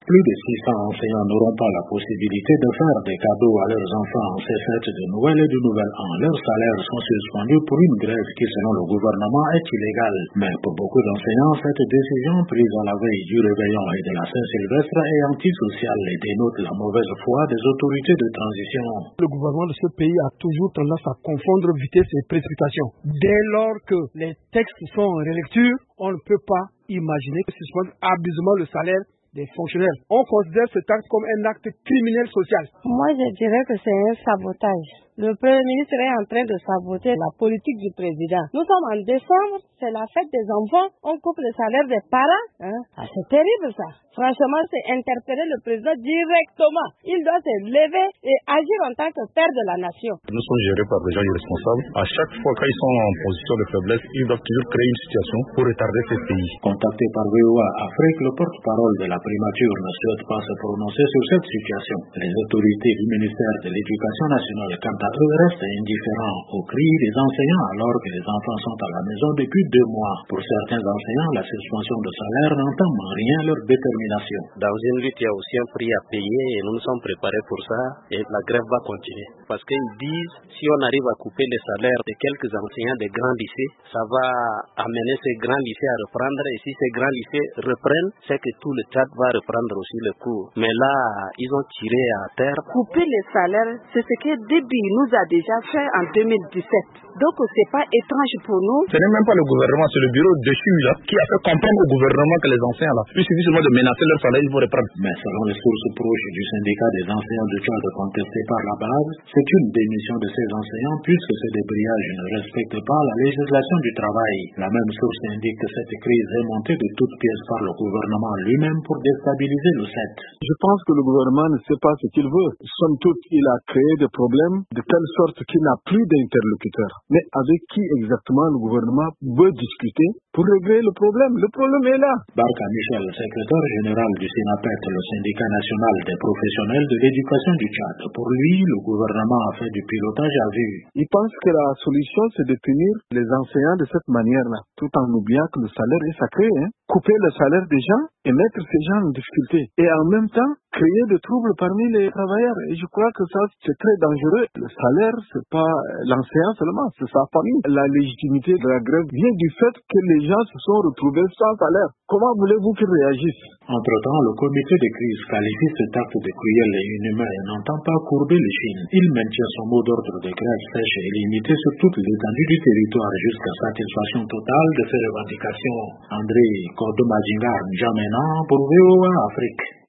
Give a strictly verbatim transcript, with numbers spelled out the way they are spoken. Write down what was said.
Plus de six cents enseignants n'auront pas la possibilité de faire des cadeaux à leurs enfants en ces fêtes de Noël et du Nouvel An. Leurs salaires sont suspendus pour une grève qui, selon le gouvernement, est illégale. Mais pour beaucoup d'enseignants, cette décision prise à la veille du réveillon et de la Saint-Sylvestre est antisociale et dénote la mauvaise foi des autorités de transition. Le gouvernement de ce pays a toujours tendance à confondre vitesse et précipitation. Dès lors que les textes sont en relecture, on ne peut pas imaginer que suspendre abusivement le salaire des fonctionnaires. On considère cet acte comme un acte criminel social. Moi, je dirais que c'est un sabotage. Le Premier ministre est en train de saboter la politique du président. Nous sommes en décembre, c'est la fête des enfants, on coupe le salaire des parents. Hein? Ah, c'est terrible ça. Franchement, c'est interpeller le président directement. Il doit se lever et agir en tant que père de la nation. Nous sommes gérés par des gens irresponsables. À chaque fois qu'ils sont en position de faiblesse, ils doivent toujours créer une situation pour retarder ce pays. Contacté par V O A Afrique, le porte-parole de la primature ne souhaite pas se prononcer sur cette situation. Les autorités du ministère de l'Éducation nationale, quant à eux, restent indifférents aux cris des enseignants alors que les enfants sont à la maison depuis deux mois. Pour certains enseignants, la suspension de salaire n'entame en rien leur détermination. Dans une lutte, il y a aussi un prix à payer et nous nous sommes préparés pour ça et la grève va continuer. Parce qu'ils disent, si on arrive à couper les salaires de quelques enseignants des grands lycées, ça va amener ces grands lycées à reprendre et si ces grands lycées reprennent, c'est que tout le Tchad va reprendre aussi le cours. Mais là, ils ont tiré à terre. Couper les salaires, c'est ce que Déby nous a déjà fait en deux mille dix-sept. Donc c'est pas étrange pour nous. Ce n'est même pas le gouvernement, c'est le bureau de Chine là, qui a fait comprendre au gouvernement que les enseignants là, il suffit seulement de menacer leur salaire, ils vont reprendre. Mais selon les sources proches du syndicat des enseignants de Tchad contesté par la base, c'est une démission de ces enseignants puisque ces débrayages ne respectent pas la législation du travail. La même source indique que cette crise est montée de toutes pièces par le gouvernement lui-même pour déstabiliser le S E T. Je pense que le gouvernement ne sait pas ce qu'il veut. Somme toute, il a créé des problèmes de telle sorte qu'il n'a plus d'interlocuteurs. Mais avec qui exactement le gouvernement veut discuter pour régler le problème? Le problème est là. Barka Michel, secrétaire général du SINAPET, le syndicat national des professionnels de l'éducation du Tchad. Pour lui, le gouvernement a fait du pilotage à vue. Il pense que la solution, c'est de punir les enseignants de cette manière-là, tout en oubliant que le salaire est sacré. Hein? Couper le salaire des gens et mettre ces gens en difficulté. Et en même temps, créer des troubles parmi les travailleurs. Et je crois que ça, c'est très dangereux. Le salaire, c'est pas l'enseignant seulement, c'est sa famille. La légitimité de la grève vient du fait que les gens se sont retrouvés sans salaire. Comment voulez-vous qu'ils réagissent? Entre-temps, le comité de crise qualifie cet acte de cruel et inhumain et n'entend pas courber l'échine. Il maintient son mot d'ordre de grève sèche et limité sur toute l'étendue du territoire jusqu'à satisfaction totale de ses revendications. André Kodomajingar N'Djamena pour V O A Afrique.